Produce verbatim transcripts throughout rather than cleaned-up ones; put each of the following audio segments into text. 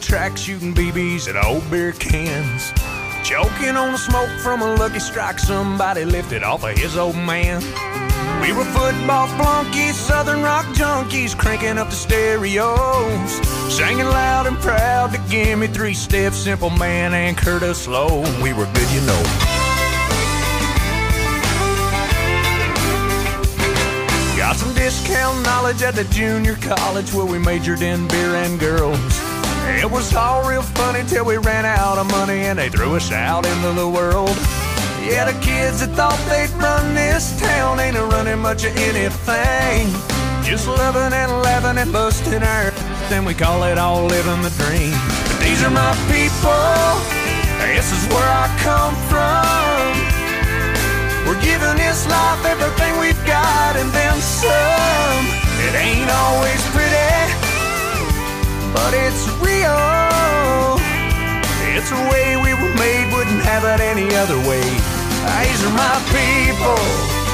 track, shooting B Bs at old beer cans. Choking on the smoke from a Lucky Strike somebody lifted off of his old man. We were football flunkies, southern rock junkies, cranking up the stereos, singing loud and proud to give me three steps, Simple Man and Curtis Slow. We were good, you know. Got some discount knowledge at the junior college where we majored in beer and girls. It was all real funny till we ran out of money and they threw us out into the world. Yeah, the kids that thought they'd run this town ain't a running much of anything. Just loving and laughing and busting our then we call it all living the dream. But these are my people, this is where I come from. We're giving this life everything we've got and then some. It ain't always pretty, but it's real. It's the way we were made, wouldn't have it any other way. These are my people.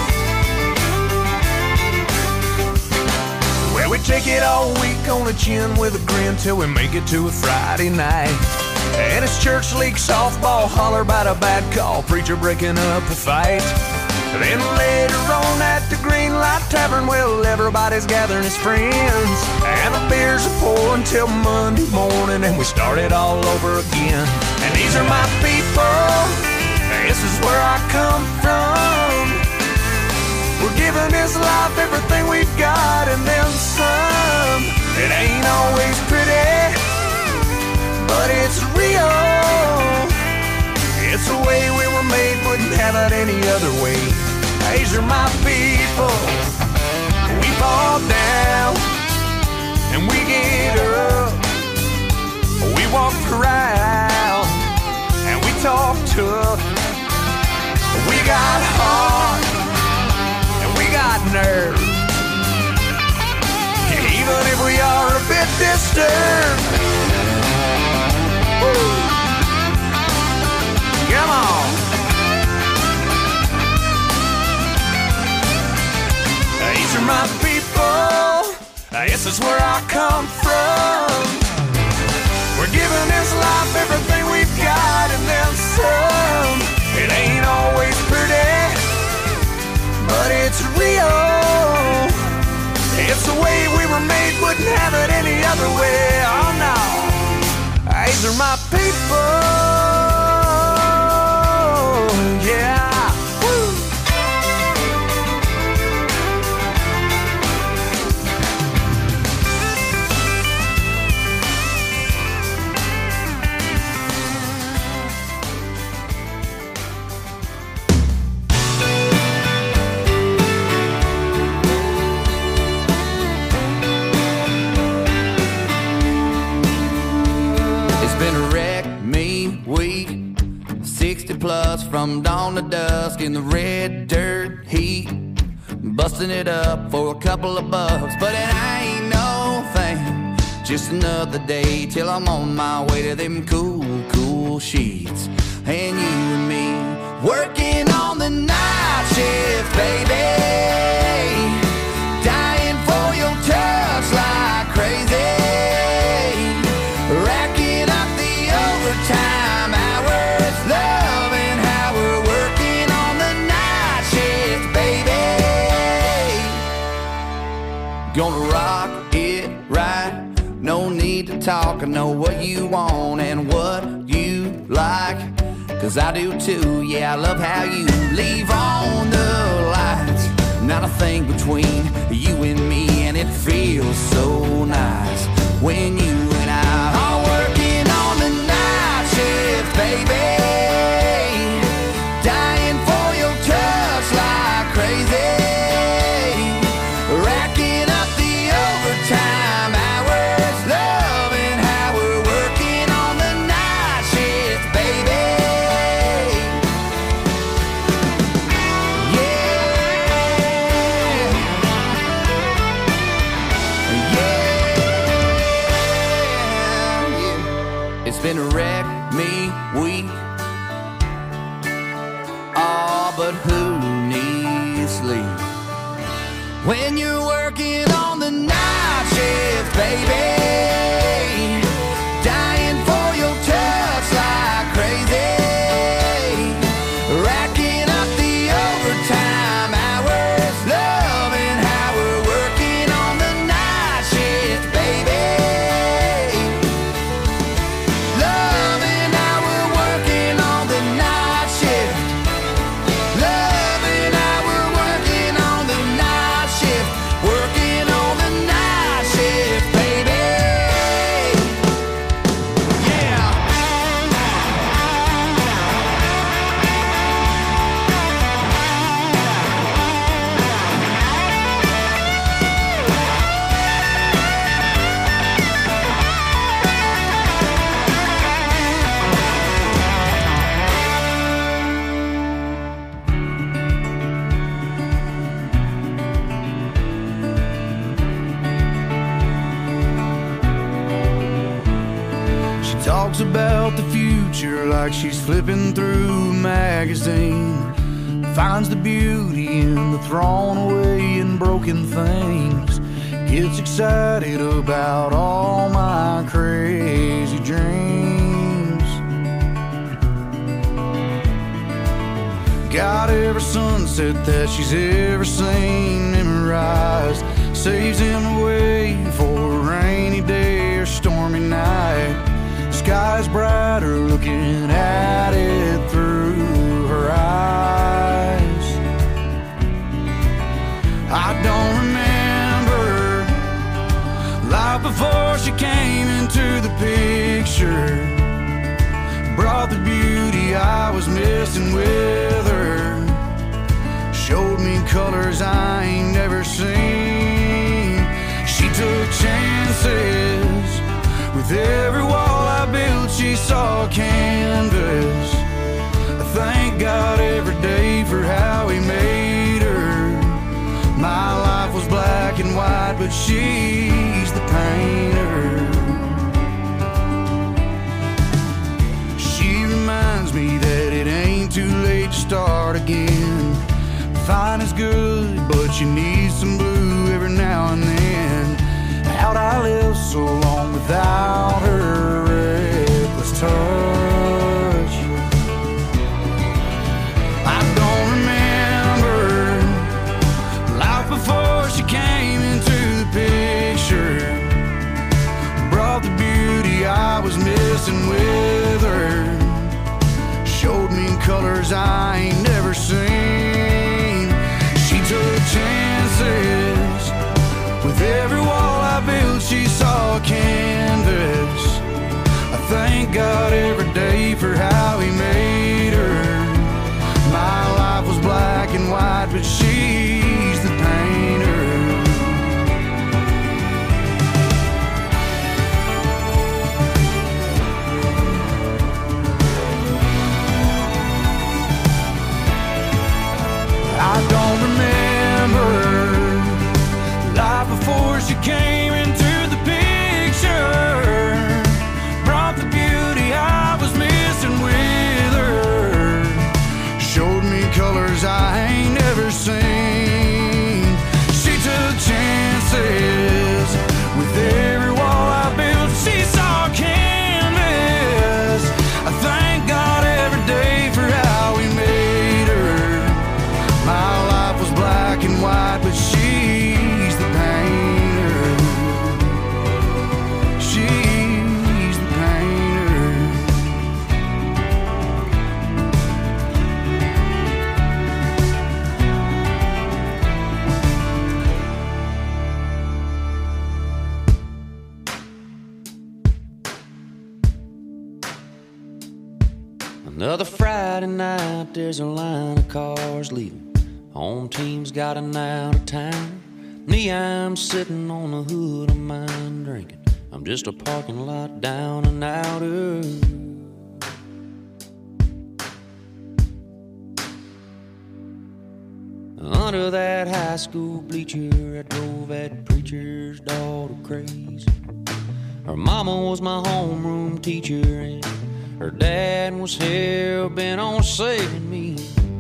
Well, we take it all week on the chin with a grin till we make it to a Friday night. And it's church league softball, holler about a bad call, preacher breaking up a fight. Then later on at the Green Light Tavern, well, everybody's gathering as friends, and the beers are pouring till Monday morning, and we start it all over again. And these are my people, this is where I come from. We're giving this life everything we've got and then some. It ain't always pretty, but it's real. It's the way we were made, wouldn't have it any other way. These are my people. We fall down and we get up. We walk around and we talk tough. We got heart and we got nerve. Even if we are a bit disturbed. Woo. Come on. These are my people. This is where I come from. We're giving this life everything we've got and then some. It ain't always pretty, but it's real. It's the way we were made, wouldn't have it any other way. Oh no. These are my people. Yeah. Woo. It's been a wreck, me, week. sixty plus from dawn to dusk in the red dirt heat, busting it up for a couple of bucks, but it ain't no thing. Just another day till I'm on my way to them cool, cool sheets. And you and me working on the night shift, baby, dying for your touch like crazy, racking up the overtime hours, loving how we're working on the night shift, baby. Gonna rock it right, no need to talk. I know what you want and what you like, cause I do too. Yeah, I love how you leave on the lights. Not a thing between you and me, and it feels so nice when you and I are working on the night shift, baby, dying for your touch like crazy, racking up the overtime hours, loving how we're working on the night shift, baby. It's been a wreck, me, week. Oh, but who needs sleep when you're working on the night shift, baby? Dying about the future like she's flipping through a magazine. Finds the beauty in the thrown away and broken things. Gets excited about all my crazy dreams. Got every sunset that she's ever seen memorized. Saves him away for a rainy day or stormy night. Sky's brighter looking at it through her eyes. I don't remember life before she came into the picture. Brought the beauty I was missing with her. Showed me colors I ain't never seen. She took chances. With every wall I built, she saw a canvas. I thank God every day for how He made her. My life was black and white, but she's the painter. She reminds me that it ain't too late to start again. Fine is good, but you need some blue every now and then. How'd I live so long without her reckless touch? I don't remember life before she came into the picture. Brought the beauty I was missing with her. Showed me colors I ain't never seen. She took chances. With every wall I built, she saw a canvas. I thank God every day for how He made her. My life was black and white, but she's the painter. I don't remember life before she came into the picture. Brought the beauty I was missing with her. Showed me colors I ain't never seen. She took chances. With every wall I built, she saw a canvas. I thank God every day for how He made her. My life was black and white, but she Another Friday night, there's a line of cars leaving. Home team's got an out of town. Me, I'm sitting on the hood of mine drinking. I'm just a parking lot down and outer. Under that high school bleacher, I drove that preacher's daughter crazy. Her mama was my homeroom teacher, and her dad was hell-bent on saving me.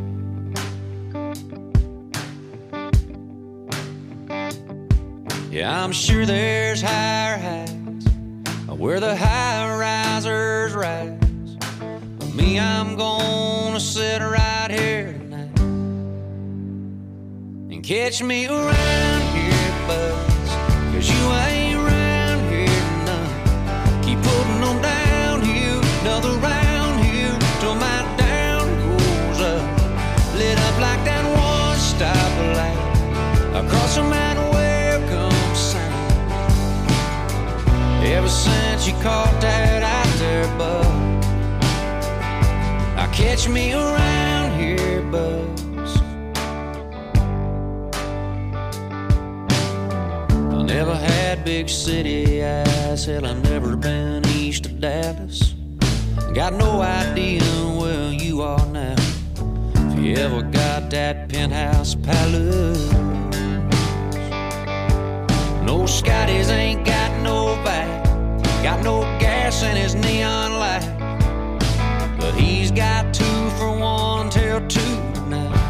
Yeah, I'm sure there's higher heights where the high-risers rise. But me, I'm gonna sit right here tonight and catch me around here, buzz, 'cause you ain't around here none. Keep putting them downhill, another round here till my down goes up. Lit up like that one-stop light across the mountain. Ever since you caught that out there, bud, I catch me around here, buzz. I never had big city eyes, hell, I've never been east of Dallas. Got no idea where you are now, if you ever got that penthouse palace. No Scotties ain't got no back, got no gas house and his neon light, but he's got two for one till two tonight.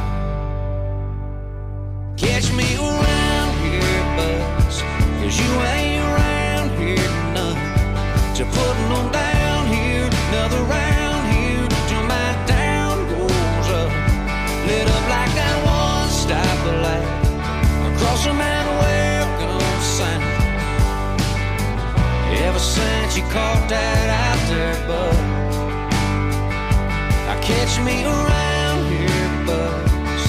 Catch me around here, buzz, 'cause you ain't around here none. So putting them down here, another round here, till my town goes up. Lit up like that one stoplight across a man welcome sign. Ever since you caught that out there, bud, I catch me around here, buzz.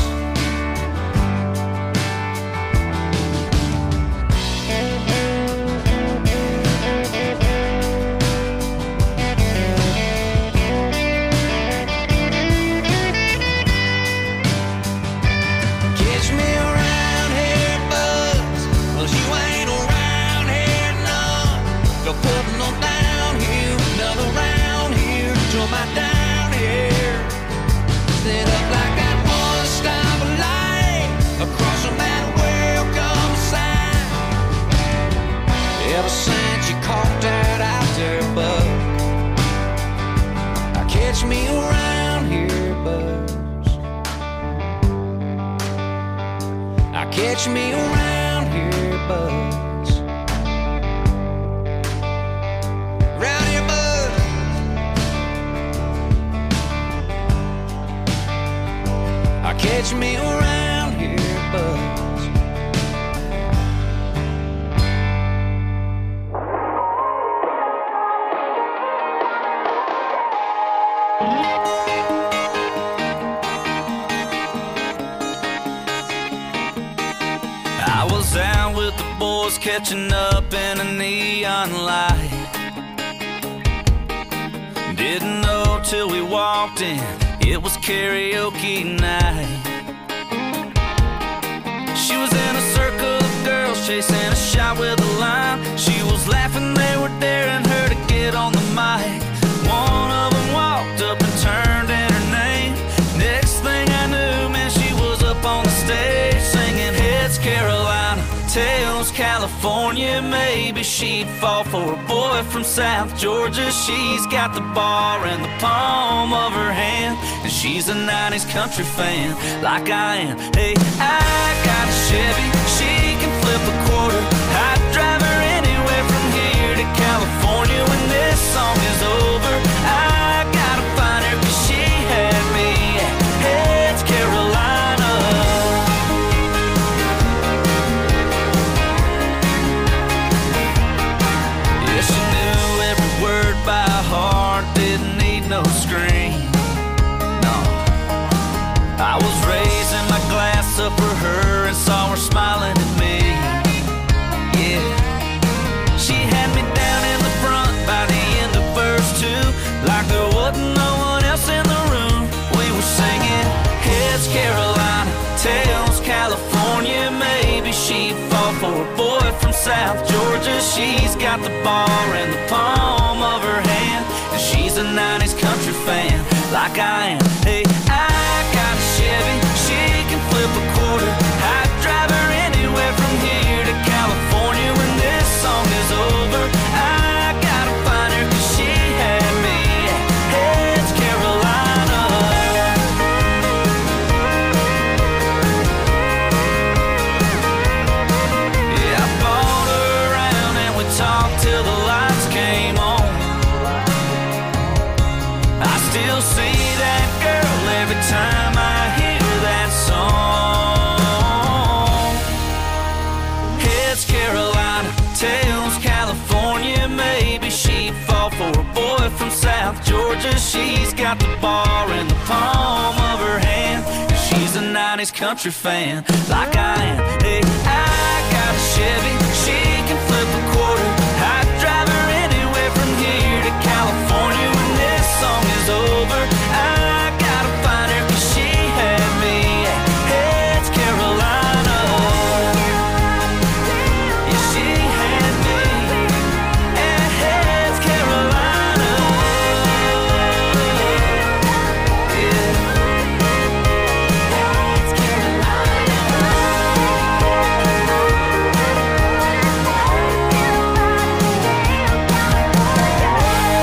Putting them down here, another round here, till my down here. Lit up like that one stoplight across a man welcome sign. Ever since you caught that out there, bud, I catch me around here, buzz. I catch me around here, buzz. Catch me around here, buzz. I was out with the boys catching up in a neon light. Didn't know till we walked in, it was karaoke night. She was in a circle of girls chasing a shot with a line. She was laughing, they were daring her to get on the mic. One of them walked up and turned in her name. Next thing I knew, man, she was up on the stage singing Heads Carolina, Tails California. Maybe she'd fall for a boy from South Georgia. She's got the bar in the palm of her hand, and she's a nineties country fan like I am. Hey, I got a Chevy, she can flip a quarter. I'd drive her anywhere from here to California. When this song is over, I gotta find her, 'cause she had me at Heads Carolina. Yeah, she knew every word by heart, didn't need no screen. No, I was raising my glass up for her and saw her smiling at me. Yeah, she had me down in the front by the end of verse two, like there wasn't no one else in the room. We were singing Heads Carolina, Tails California. Maybe she'd fall for a boy from South Georgia. She's got the bar in the palm of her hand, and she's a nineties country fan like I am. Hey, I got a Chevy, she can flip a quarter. I'd drive her anywhere from here to California. When this song is over, I gotta find her, 'cause she had me at Heads Carolina. Yeah, I bought her around and we talked till the lights came on. I still see that girl every time I hear that song. Heads Carolina, Tails California. Maybe she'd fall for a boy from South Georgia. She's got the bar in the palm of her hand, and she's a nineties country fan like I am. Hey, I got a Chevy, she can flip a quarter. I'd drive her anywhere from here to California. When this song is over, I gotta find her, 'cause she had me at Heads Carolina. Yeah, she had me at Heads Carolina. Yeah. Heads Carolina.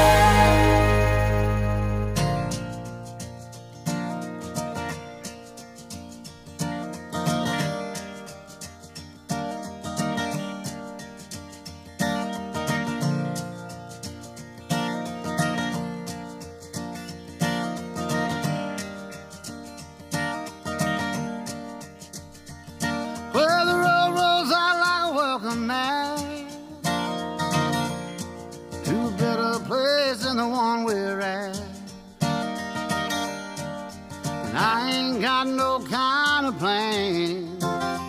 I ain't got no kind of plan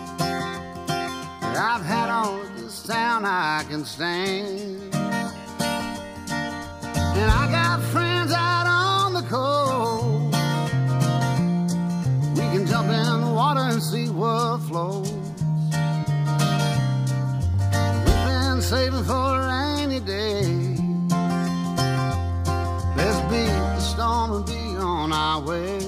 that I've had on this town I can stand. And I got friends out on the coast. We can jump in the water and see what flows. We've been saving for a rainy day. Let's beat the storm and be on our way.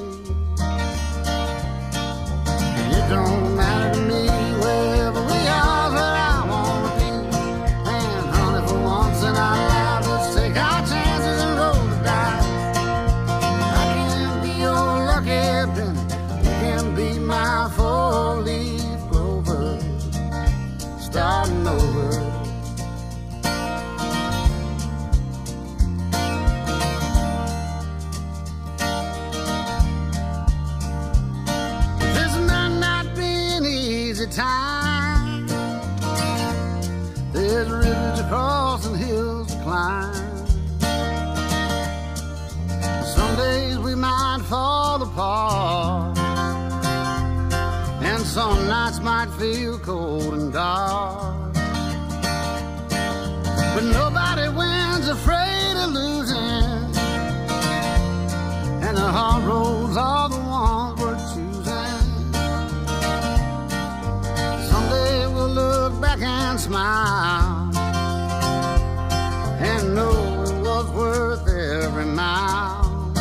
It don't matter to me wherever we are, where I wanna be. And honey, for once in our lives, let's take our chances and roll the dice. I can be your lucky penny, you can be my four-leaf clover, starting over. Time. There's rivers to cross and hills to climb. Some days we might fall apart, and some nights might feel cold and dark. But nobody wins afraid of losing, and the hard roads are the ones we're choosing. Look back and smile and know it was worth every mile.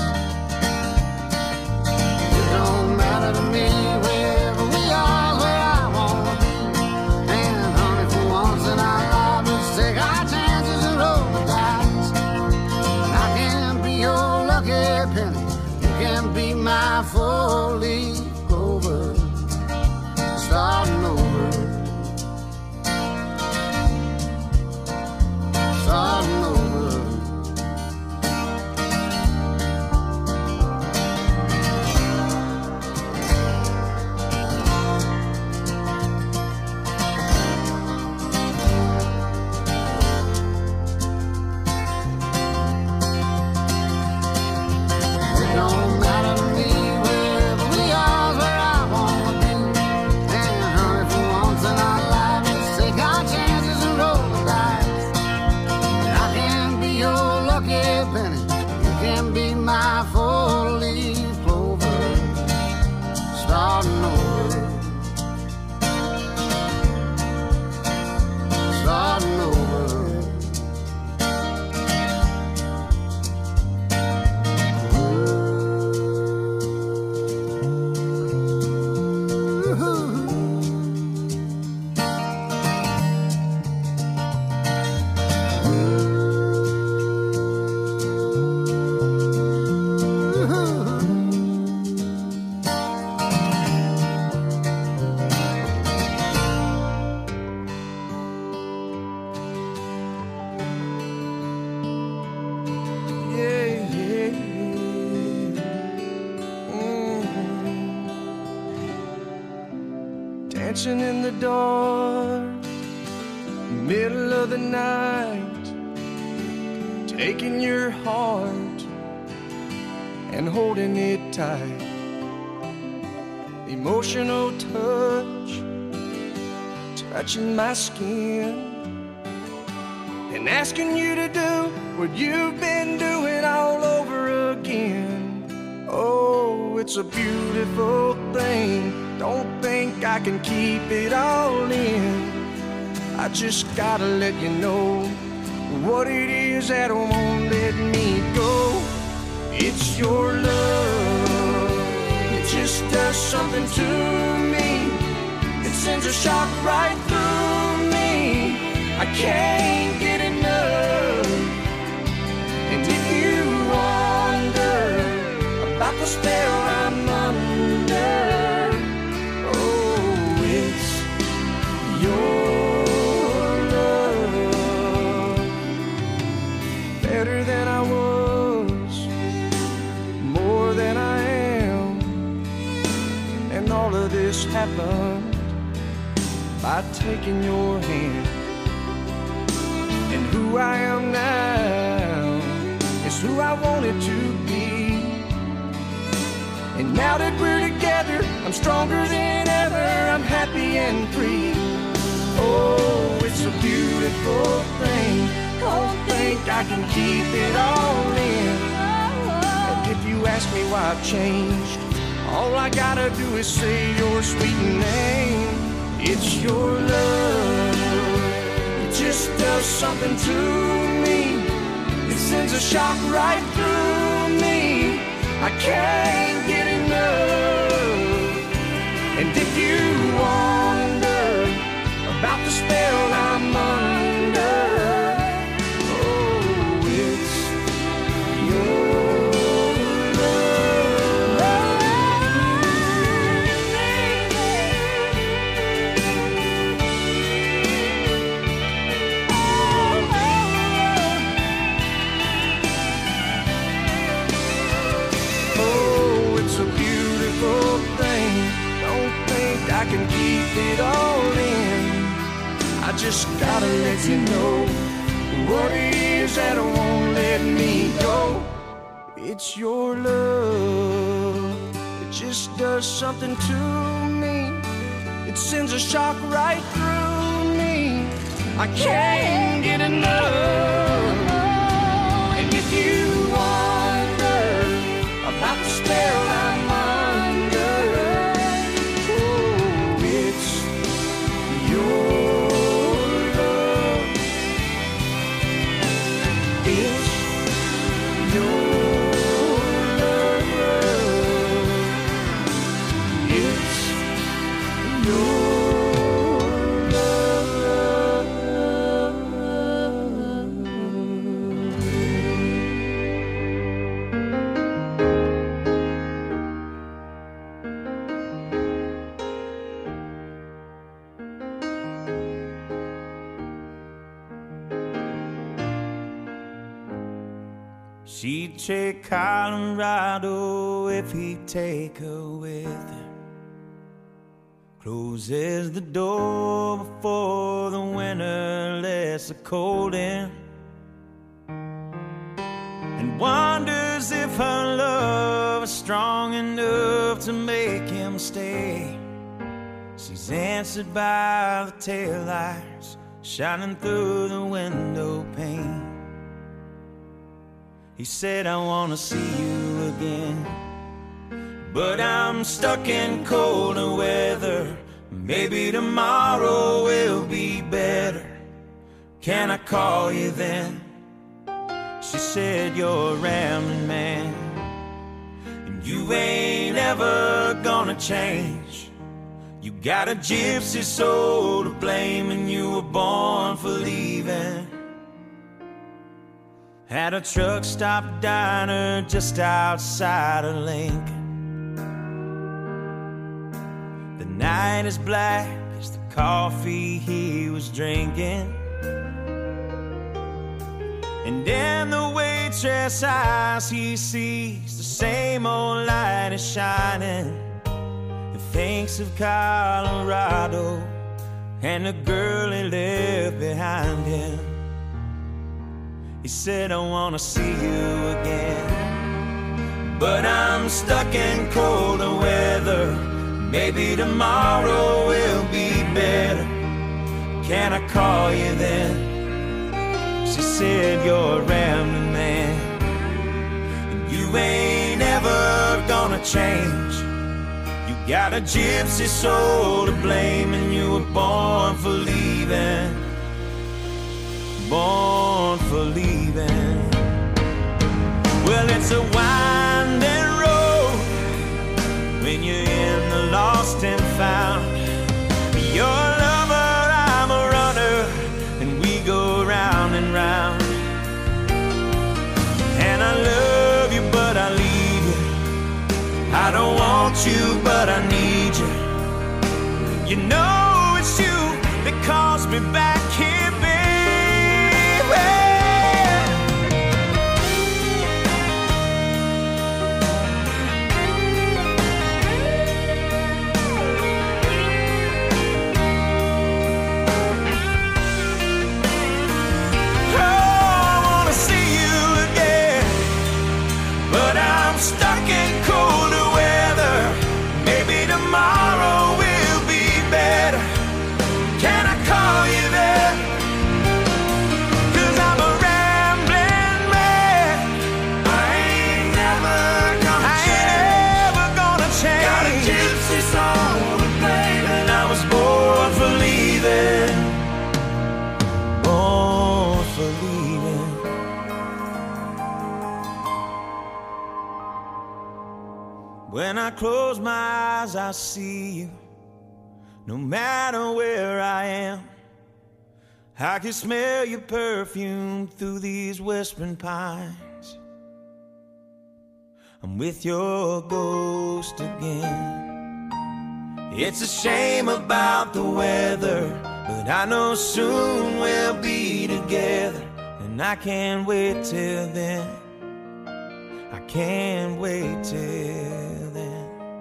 It don't matter to me wherever we are, where I wanna be. And honey, for once in our lives, let's take our chances and roll the dice. I can be your lucky penny, you can be my four-leaf clover, starting over. Starting over. It don't matter to me wherever we are, where I wanna be. And honey, for once in our lives, let's take our chances and roll the dice. Your lucky penny, you can be my four-leaf clover, starting over, starting over. Dancing in the dark, middle of the night, taking your heart and holding it tight. Emotional touch, touching my skin, and asking you to do what you've been doing all over again. Oh, it's a beautiful thing. Don't think I can keep it all in. I just gotta let you know what it is that won't let me go. It's your love. It just does something to me. It sends a shock right through me. I can't get enough. And if you wonder about the spell I'm under, better than I was, more than I am. And all of this happened by taking your hand. And who I am now is who I wanted to be. And now today stronger than ever, I'm happy and free. Oh, it's a beautiful thing. Don't think I can keep it all in. And if you ask me why I've changed, all I gotta do is say your sweet name. It's your love. It just does something to me. It sends a shock right through me. I can't get enough. And if you wonder about the spell I'm under, oh, it's your I can keep it all in. I just gotta let you know what it is that won't let me go. It's your love. It just does something to me. It sends a shock right through me. I can't get enough. And if you wonder about the spell I'm under, she'd take Colorado if he'd take her with him. Closes the door before the winter lets the cold in, and wonders if her love is strong enough to make him stay. She's answered by the taillights shining through the window pane. He said, I wanna see you again, but I'm stuck in colder weather. Maybe tomorrow will be better. Can I call you then? She said, you're a rambling man, and you ain't ever gonna change. You got a gypsy soul to blame, and you were born for leaving. At a truck stop diner just outside of Lincoln, the night is black as the coffee he was drinking, and in the waitress' eyes he sees the same old light is shining, and thinks of Colorado and the girl he left behind him. He said, I wanna see you again, but I'm stuck in colder weather. Maybe tomorrow will be better. Can I call you then? She said, you're a rambling man, and you ain't ever gonna change. You got a gypsy soul to blame, and you were born for leaving. Born for leaving. Well, it's a winding road when you're in the lost and found. You're a lover, I'm a runner, and we go round and round. And I love you, but I leave you. I don't want you, but I need you. You know it's you that calls me back here, baby. Stuck in colder weather. Maybe tomorrow When I close my eyes, I see you. No matter where I am, I can smell your perfume through these whispering pines. I'm with your ghost again. It's a shame about the weather, but I know soon we'll be together. And I can't wait till then. I can't wait till then.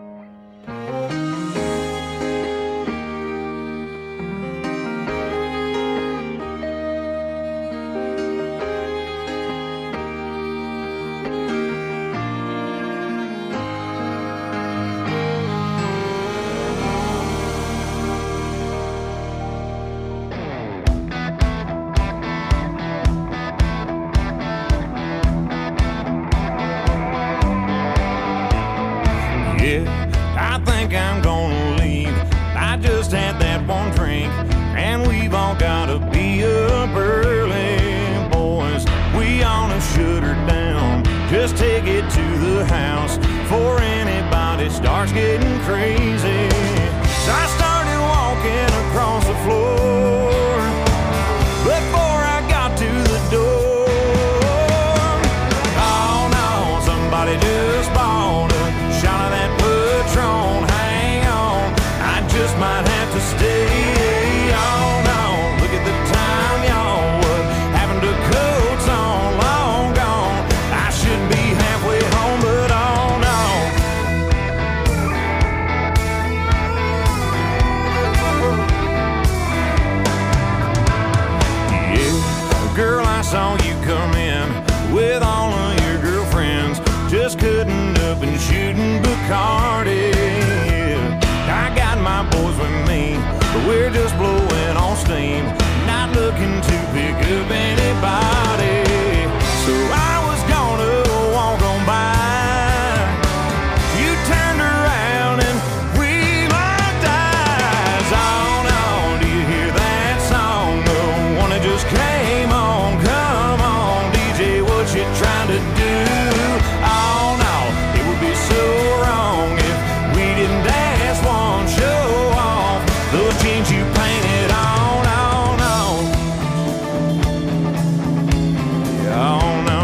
I think I'm gonna leave. I just had that one drink, and we've all gotta be up early, boys. We ought to shut her down. Just take it to the house before anybody starts getting crazy. So I started walking across the floor before I got to the door. Oh no, somebody just bought a shot of that Patron. Hang on, I just might have to stay. Oh no, look at the time, y'all. What happened to coats on? Long gone. I should be halfway home, but oh no. Yeah, girl, I saw you come in with all of your girlfriends, just cutting up and shooting Bacardi. I got my boys with me, but we're just blowing on steam, not looking to pick up anybody. So I was gonna walk on by. You turned around and we locked eyes. Oh no, do you hear that song? The one that just came on. Come on, D J, what you trying to do? Oh no, it would be so wrong if we didn't dance one, show off those jeans you painted on. Oh no, oh no.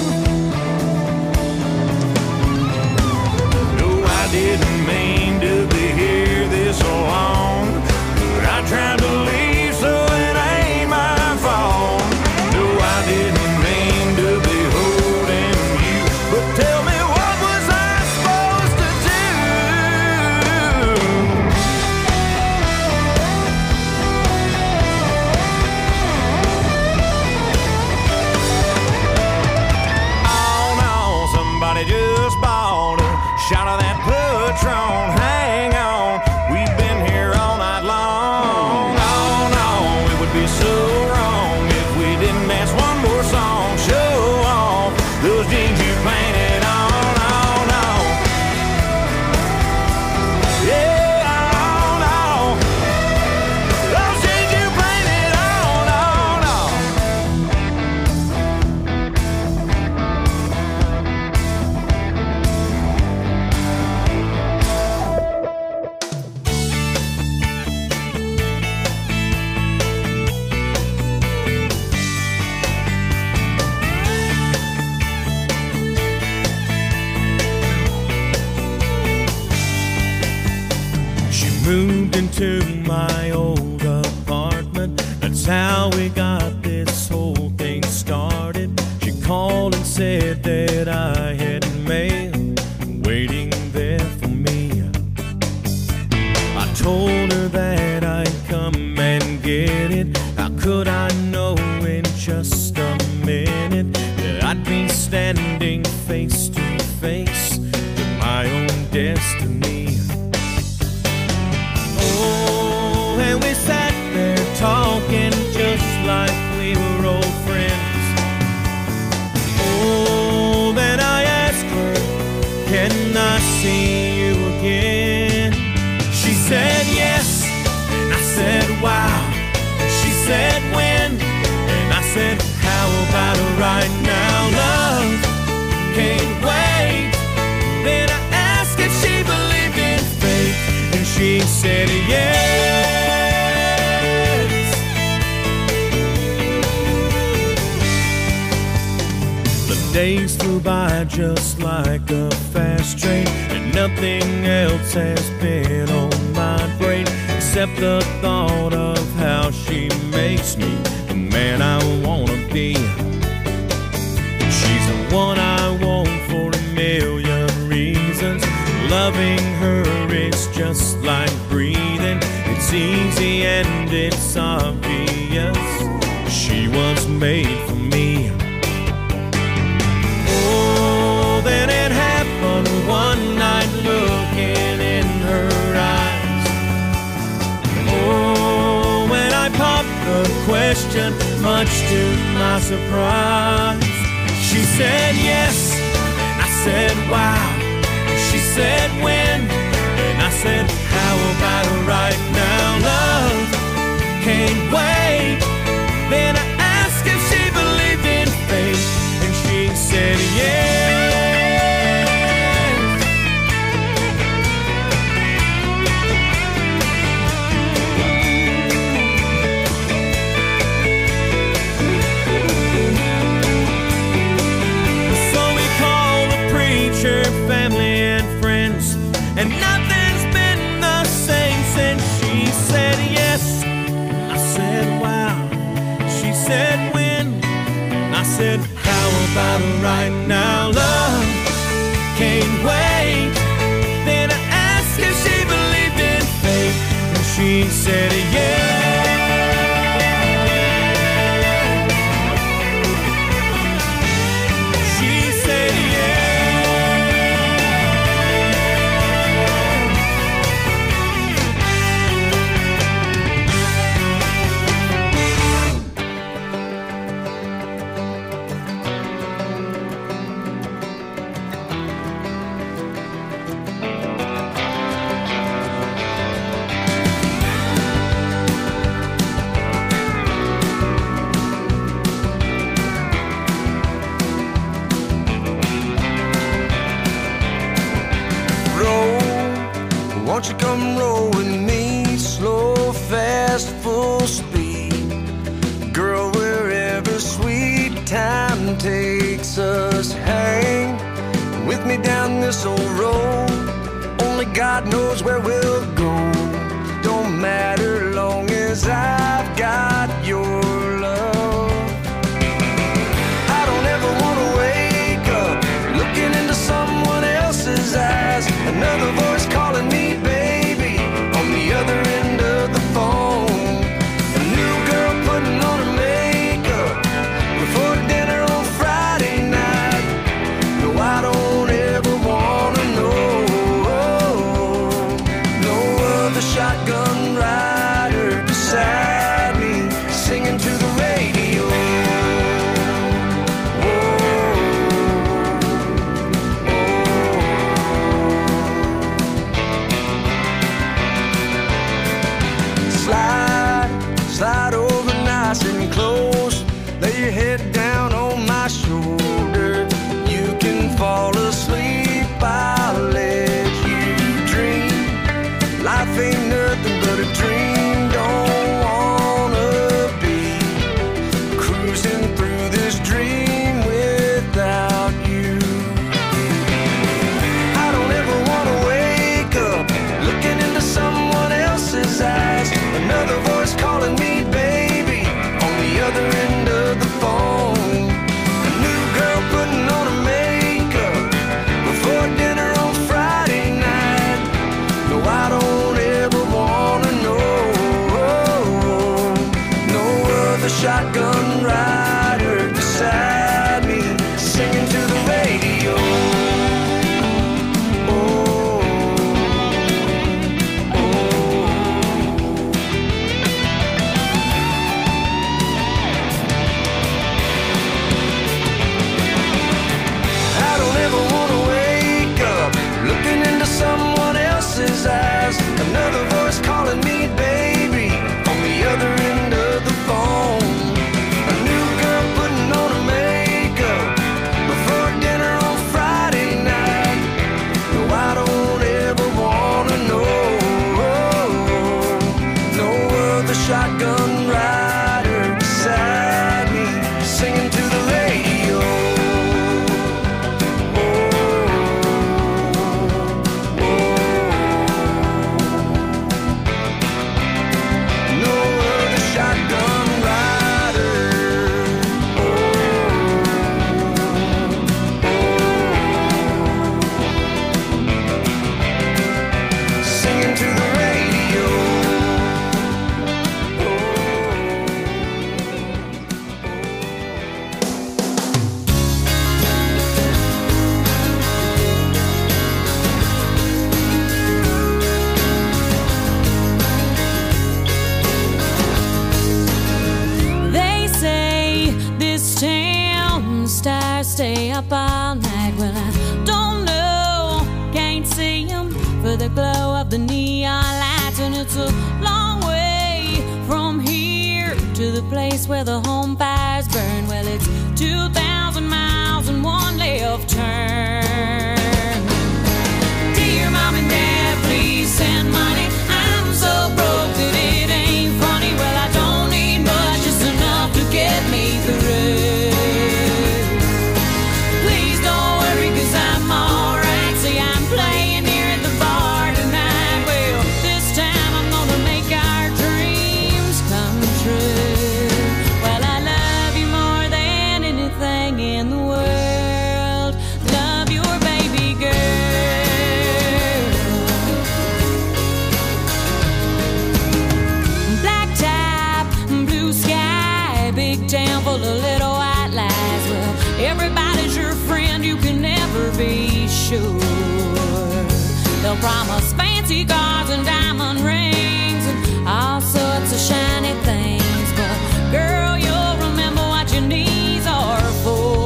No, I didn't mean to be here this long, but I tried to leave, so it ain't my fault. No, I didn't mean to be holding you, but tell me, what was I supposed to do? Oh no, somebody just bought a shot of that Patron. Hang on, we've been here all night long. Oh no, it would be so wrong if we didn't dance one more song. Show off those jeans you painted on. Oh no, yeah, oh no, those jeans you painted on. Oh no. She moved into my old apartment. That's how we got this whole thing started. She called and said that I had mail waiting there for me. I told her that I'd come and get it. How could I know in just a minute that I'd be standing face to face with my own destiny? Oh, and we sat there talking just like we were old friends. Oh, then I asked her, can I see you again? She said yes, and I said wow. She said when, and I said how about right now? Love can't wait. Then I asked if by just like a fast train, and nothing else has been on my brain except the thought of how she makes me the man I wanna be. She's the one I want for a million reasons. Loving her is just like breathing. It's easy and it's obvious. She was made for me. Oh, then it happened one night, looking in her eyes. Oh, when I popped the question, much to my surprise, she said yes, and I said wow. She said when, and I said how about right now? Love can't wait. Then I asked if she believed in fate, and she said yes. So we called the preacher, family and friends, and nothing's been the same since. She said yes, I said wow. She said when, I said how about right now? Love can't wait. Then I asked if she believed in fate, and she said yes. She said yes. Won't you come roll with me, slow, fast, full speed? Girl, wherever sweet time takes us, hang with me down this old road. Only God knows where we'll go. Don't matter long as I've got your love. I don't ever want to wake up looking into someone else's eyes. Another voice calling me baby on the other end of the phone. A new girl putting on her makeup before dinner on Friday night. No, I don't ever wanna know. No other shotgun rider beside me singing to the radio. Slide over nice and close. Lay your head down on my shoulder. You can fall asleep, I'll let you dream. Life ain't nothing but a dream. Don't wanna be cruising through this dream without you. I don't ever wanna wake up looking into someone else's eyes. Another voice calling me baby on the other end of the phone. A new girl putting on her makeup before dinner on Friday night. No, I don't ever wanna know. No other shotgun rider beside me singing to the radio. Someone else's eyes. Another voice calling me baby on the other end of the phone. for the glow of the neon lights. And it's a long way from here to the place where the home fires burn. Well, it's two thousand miles and one left turn. Dear Mom and Dad, please send money. I'm so broke that it ain't funny. Well, I don't need much, just enough to get me through. Please don't worry, cause I'm alright. See, I'm playing here at the bar tonight. Well, this time I'm gonna make our dreams come true. Well, I love you more than anything in the world. Love your baby girl. Black top, blue sky, big town full of little white lies. Well, everybody's your friend, you can never be sure. They'll promise fancy cars and diamond rings and all sorts of shiny things, but girl, you'll remember what your knees are for.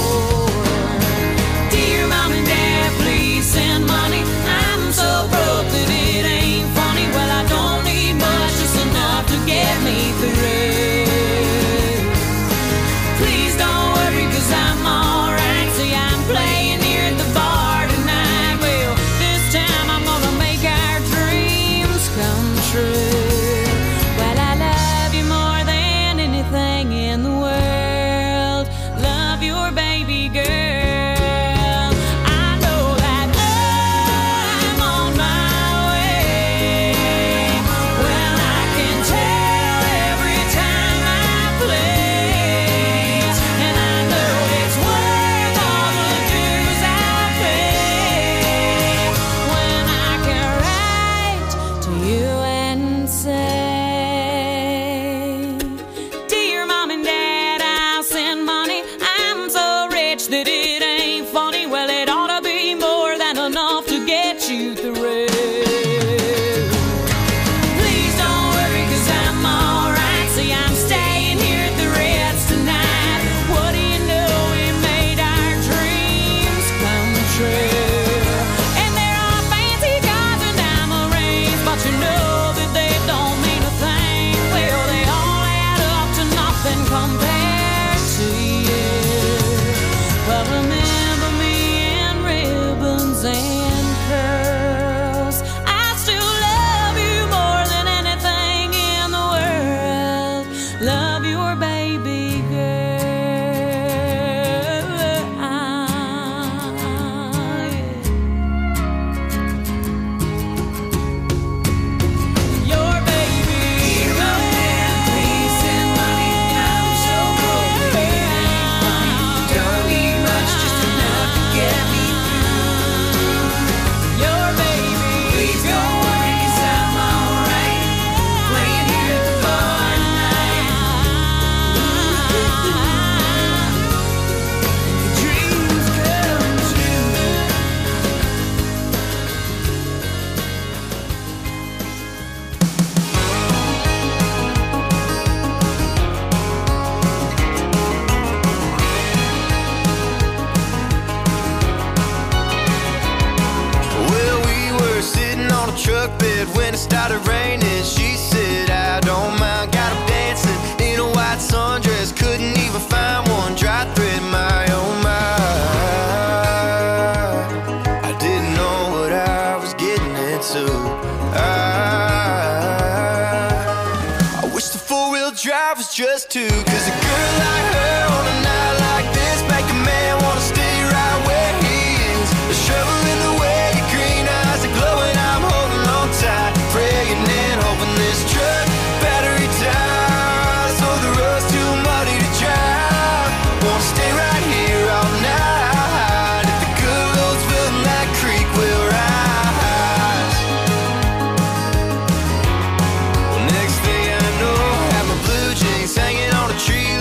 Dear Mom and Dad, please send money. I'm so broke that it ain't funny. Well, I don't need much, just enough to get me through. Please don't worry, cause I'm alright. See, I'm playing here at the bar tonight. Well, this time I'm gonna make our dreams come true. Well, I love you more than anything in the world. Love your baby girl. I know that I'm on my way. Well, I can tell every time I play, and I know it's worth all the dues I pay. When I can write to you and say, Dear Mom and Dad, I'll send money. I'm so rich that it ain't funny. Well, it ought to be more than enough to get you through. Please don't worry, cause I'm alright. See, I'm staying here at the Ritz tonight. What do you know, we made our dreams come true. And there are fancy cars and diamond rings, but you know that they don't mean a thing. Well, they all add up to nothing compared to you. Well, remember me in ribbons and curls. I still love you more than anything in the world. Love your baby girl. Ah, yeah. Your baby girl. Please send money. I'm so broke that it ain't funny. Don't need much, just enough to get me through. Your baby. Please don't worry, cause I'm alright. Playing here at the bar tonight. Dreams come true. Well, we were sitting on a truck bed when it started raining. She said, I don't mind. Got him dancing in a white sundress. Couldn't even find one dry thread, my oh my. I didn't know what I was getting into. I, I wish the four-wheel drive was just two. Cause a girl like her on a night like this make a man wanna stay right where he is. The shovel in the way, your green eyes are glowing. I'm holding on tight, praying and hoping this truck battery dies. So the road's too muddy to drive. Wanna stay right here all night. If the good road's filling that creek, we'll rise. Well, next thing I know, I have my blue jeans hanging on a tree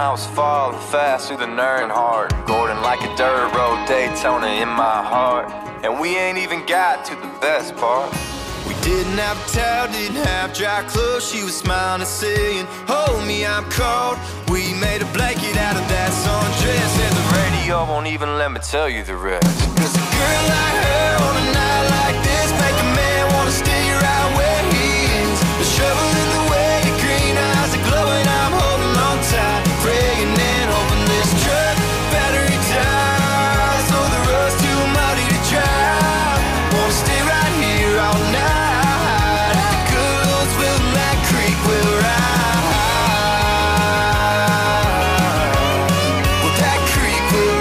I was falling fast through the Nern heart. Gordon like a dirt road Daytona in my heart. And we ain't even got to the best part. We didn't have a towel, didn't have dry clothes. She was smiling and saying, hold me, I'm cold. We made a blanket out of that sundress, and the radio won't even let me tell you the rest. Cause a girl like her on a night like this make a man wanna stay right where he is. The shovel in the way, your green eyes are glowing. I'm holding on tight, praying and hoping this truck battery dies. So the road's too muddy to drive. Wanna stay right here all night. The girls will that creek will rise. Well, that creek will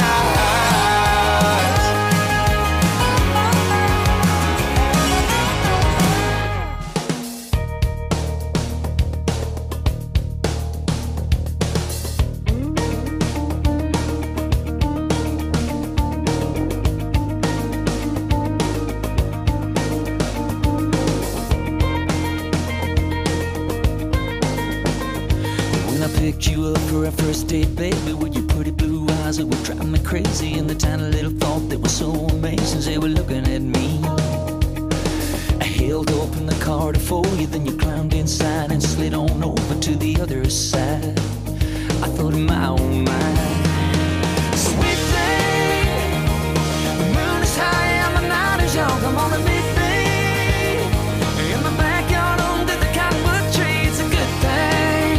Picked you up for our first date, baby, with your pretty blue eyes that were driving me crazy, and the tiny little thought that was so amazing, they were looking at me. I held open the car to for you, then you climbed inside and slid on over to the other side. I thought in my own mind, sweet thing, the moon is high and the night is young. Come on and meet me in the backyard under the cottonwood tree. It's a good thing.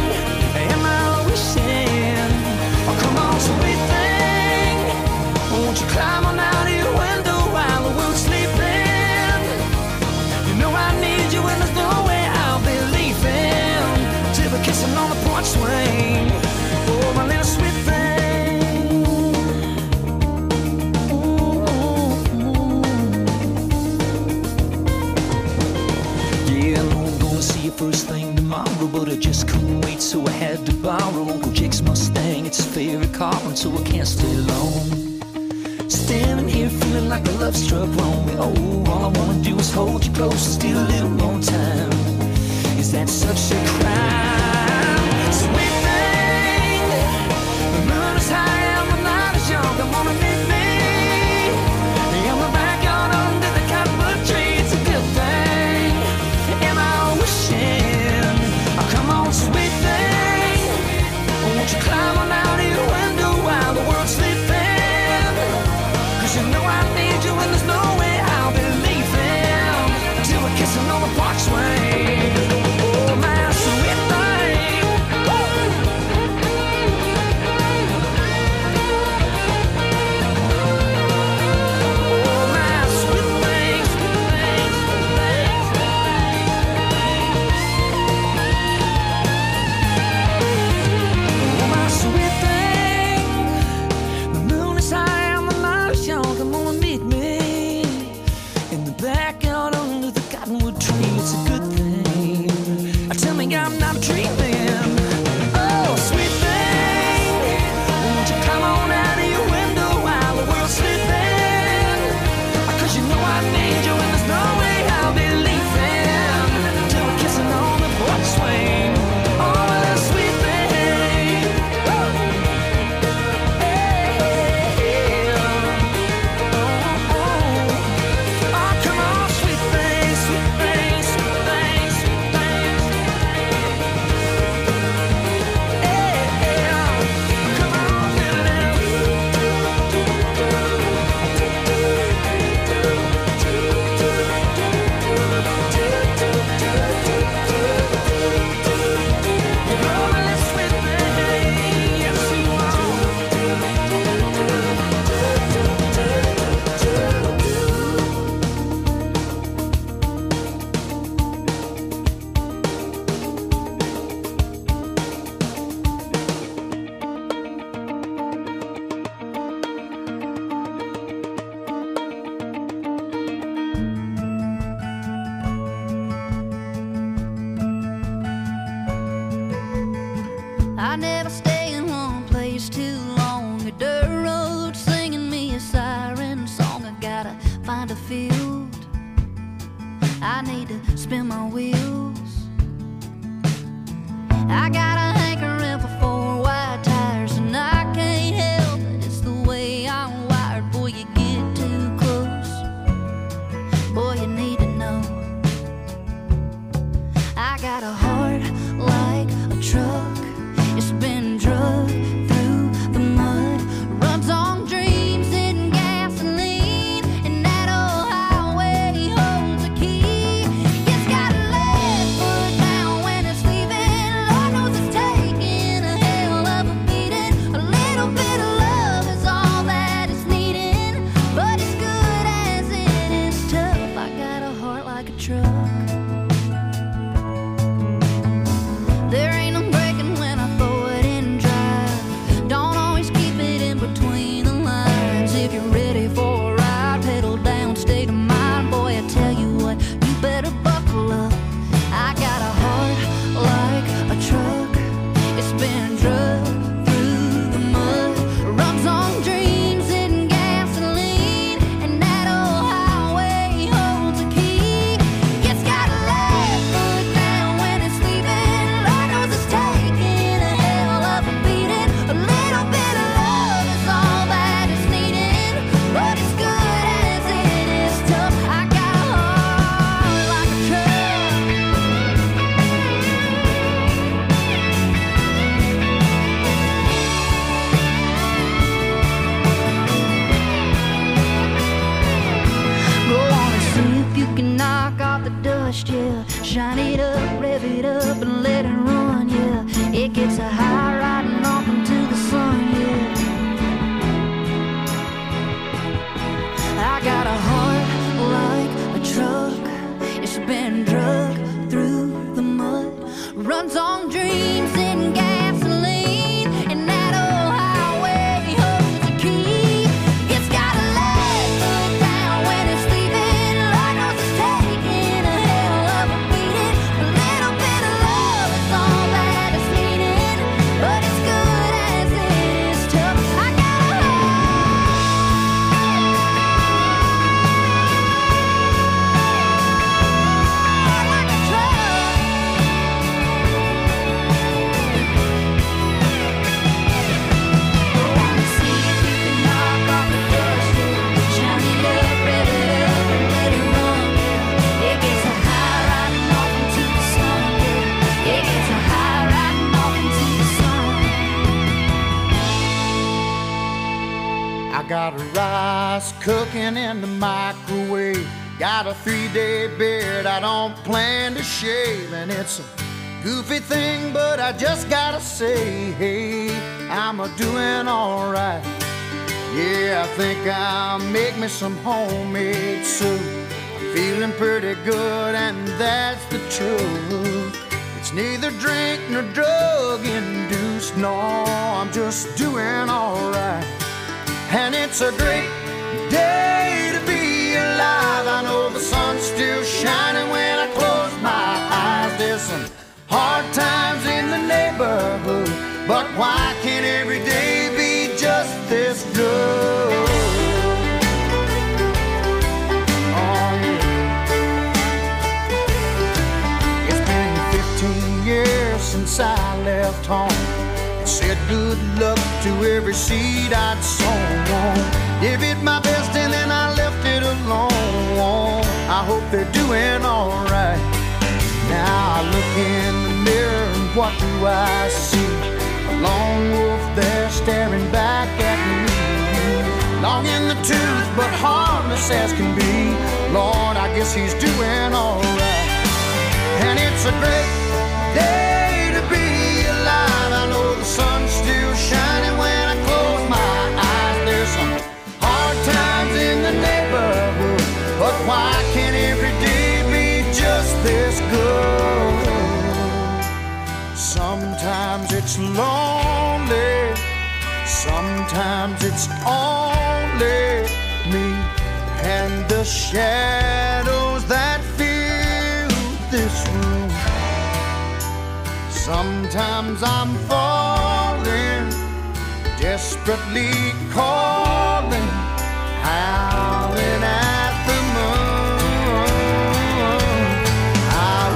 Oh, come on, sweet thing, won't you climb on out of your window while the world's sleeping? You know I need you and there's no way I'll be leaving till we're kissing on the porch swing. Oh, my little sweet thing. Ooh. Yeah, I know I'm gonna see you first thing tomorrow, but I just couldn't wait, so I had to borrow Uncle Jake's Mustang. It's his favorite car, and so I can't stay long. Standing here feeling like a love struck wrong. Oh, all I wanna do is hold you close and steal a little more time. Is that such a crime? Sweet thing, the moon is high and the night is young. Come on and meet me in the backyard under the cottonwood tree. It's a good thing. Am I wishing? Oh, come on, sweet thing, won't you climb on out of your window while the world's sleeping? Cause you know I need you and there's no way I'll be leaving till we're kissing on the porch swing. Oh, my sweet thing. Oh, my sweet thing, sweet thing, sweet thing, oh, my sweet thing. The moon is high and the night is young. Come on and meet me in the backyard under the cottonwood tree. It's a good thing. Tell me I'm not dreaming. Oh, sweet thing, won't you come on out of your window while the world's sleeping? Cause you know I need you and there's no way I'll be leaving till we're kissing on the porch swing. Oh, that sweet thing. Woo. Hey. Oh, oh. Oh, come on, sweet thing, sweet thing, sweet thing, sweet thing. Yeah, come on, I never stay in one place too long. A dirt road singing me a siren song. I gotta find a field. I need to spin my wheels. I got a hankering for four white dust, yeah. Shine it up, rev it up, and let it run, yeah. It gets a high riding off into the sun, yeah. I got a heart like a truck. It's been drug through the mud. Runs on dreams and gasoline. And that old highway holds the key. It's got a leg foot down when it's sleeping. Lord knows it's taking a hell of a beating. A little bit of love is all that it's needing. But it's good as it is tough. I got a heart like a truck. Wanna see if you can knock off the dust, yeah. Shine it up, rev it up, and let it run, yeah. It gets a high riding off into the sun, yeah. It gets a high riding off into the sun. I got rice cooking in the microwave. Got a three-day beard I don't plan to shave. And it's a goofy thing, but I just gotta say, hey, I'm a doing alright. Yeah, I think I'll make me some homemade soup. I'm feeling pretty good, and that's the truth. It's neither drink nor drug induced, no, I'm just doing alright. And it's a great day to be alive. I know the sun's still shining when I close my eyes. There's some hard times in the neighborhood, but why can't every day be just this good? Oh, yeah. It's been fifteen years since I left home. Said good luck to every seed I'd sown. Gave it my best and then I left it alone. I hope they're doing alright. Now I look in the mirror and what do I see? A lone wolf there staring back at me. Long in the tooth but harmless as can be. Lord, I guess he's doing alright. And it's a great day to be alive. I know the sun's still shining when I close my eyes. There's some hard times in the neighborhood, but why can't every day be just this good? Sometimes it's lonely, sometimes it's only me and the shadows that fill this room. Sometimes I'm falling, desperately calling, howling at the moon. I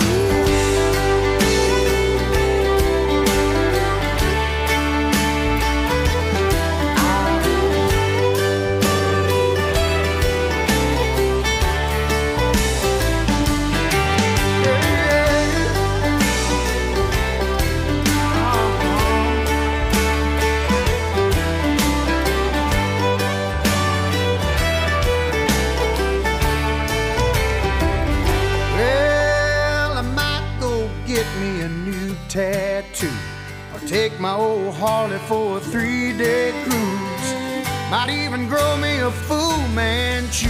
tattoo, or take my old Harley for a three-day cruise. Might even grow me a Fu Manchu.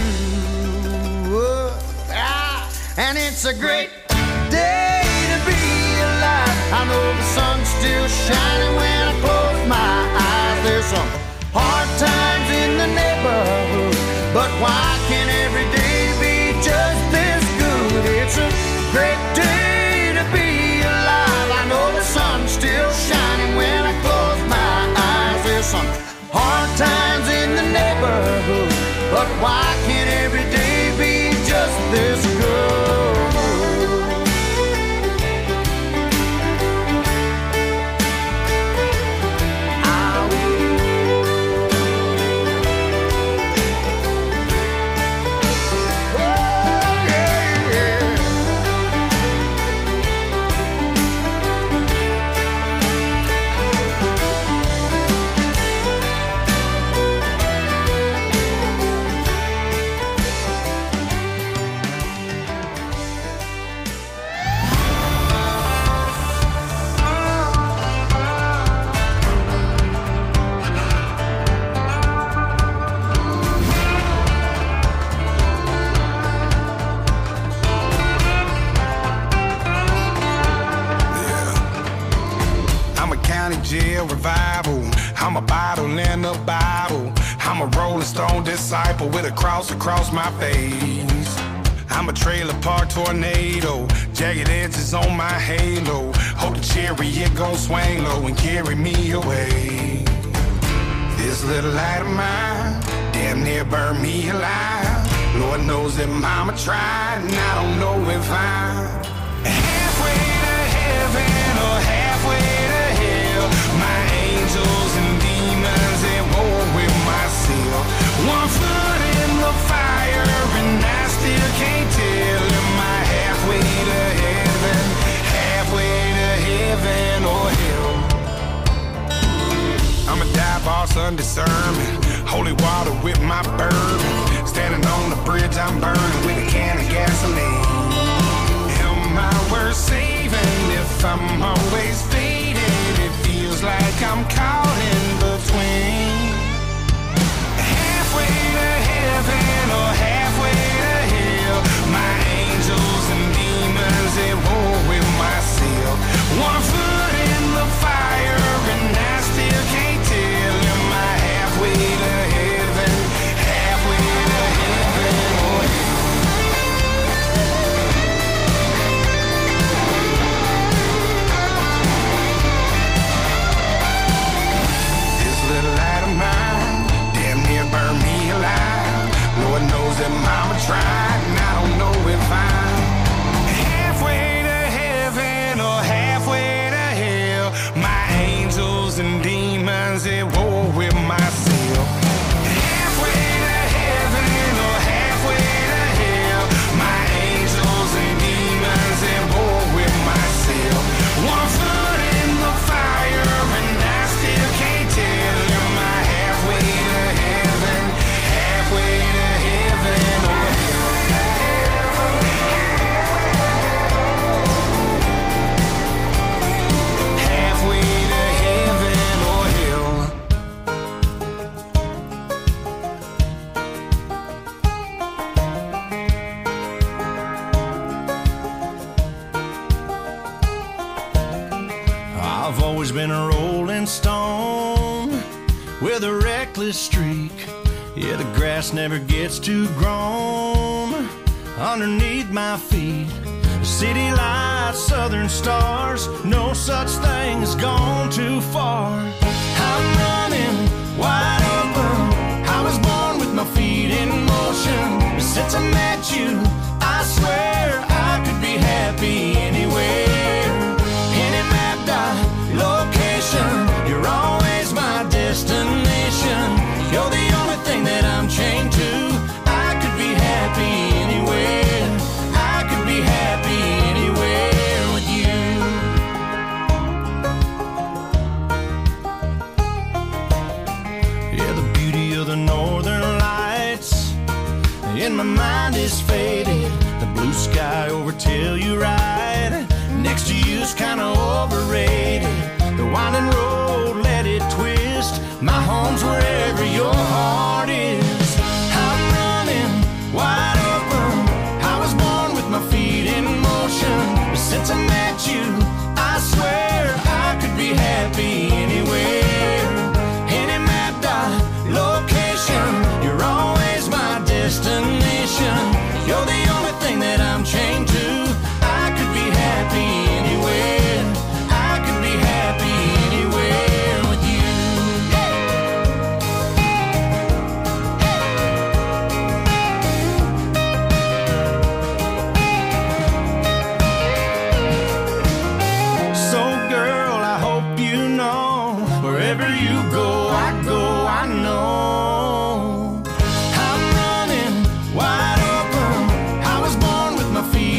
Ah, and it's a great day to be alive. I know the sun's still shining when I close my eyes. There's some hard times in the neighborhood, but why can't every day be just this good? It's a great day to be alive. I know the sun's still shining when I close my eyes. There's some hard times in the neighborhood, but why can't every day be just this good? stone disciple with a cross across my face. I'm a trailer park tornado, jagged edges on my halo. Hope the chariot gon' swing low and carry me away. This little light of mine damn near burned me alive. Lord knows that mama tried, and I don't know if I'm halfway to heaven or halfway to hell. My angels and demons at war with myself. One foot in the fire and I still can't tell. Am I halfway to heaven, halfway to heaven or hell? I'm a dive boss under sermon, holy water with my bourbon. Standing on the bridge I'm burning with a can of gasoline. Am I worth saving if I'm always faded? It feels like I'm caught in between. Halfway to heaven or halfway to hell. My angels and demons at war with myself. One foot in the fire and I still can't tell. Am I halfway to heaven, halfway to heaven or hell? This little light of mine damn near burned me alive. Lord knows that mama tried, and I don't know if I'm halfway to heaven or halfway to hell. My angels and demons at war with myself. Halfway to heaven or halfway to hell. My angels and demons at war with myself. One foot in the fire and I still can't tell. Am I halfway to heaven, halfway to heaven or halfway to heaven or hell? I've always been a rolling stone with a reckless streak. Yeah, the grass never gets too grown underneath my feet. City lights, southern stars, no such thing as gone too far. I'm running wide open. I was born with my feet in motion. Since I met you, I swear I could be happy anywhere. Any map dot location, you're always my destination. You're the only thing that I'm chained to. I could be happy anywhere. I could be happy anywhere with you. Yeah, the beauty of the northern lights in my mind is faded. The blue sky over Telluride next to you's kinda overrated. The winding road, let it twist. My home's wherever your heart is. I'm running wide open. I was born with my feet in motion. But since I met you, I swear I could be happy anywhere. Any map dot location, you're always my destination. You're the only thing that I'm chained to. I could be happy anywhere. I could be happy anywhere with you. So girl, I hope you know, wherever you go, I go, I know. I'm running wide open. I was born with my feet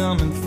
coming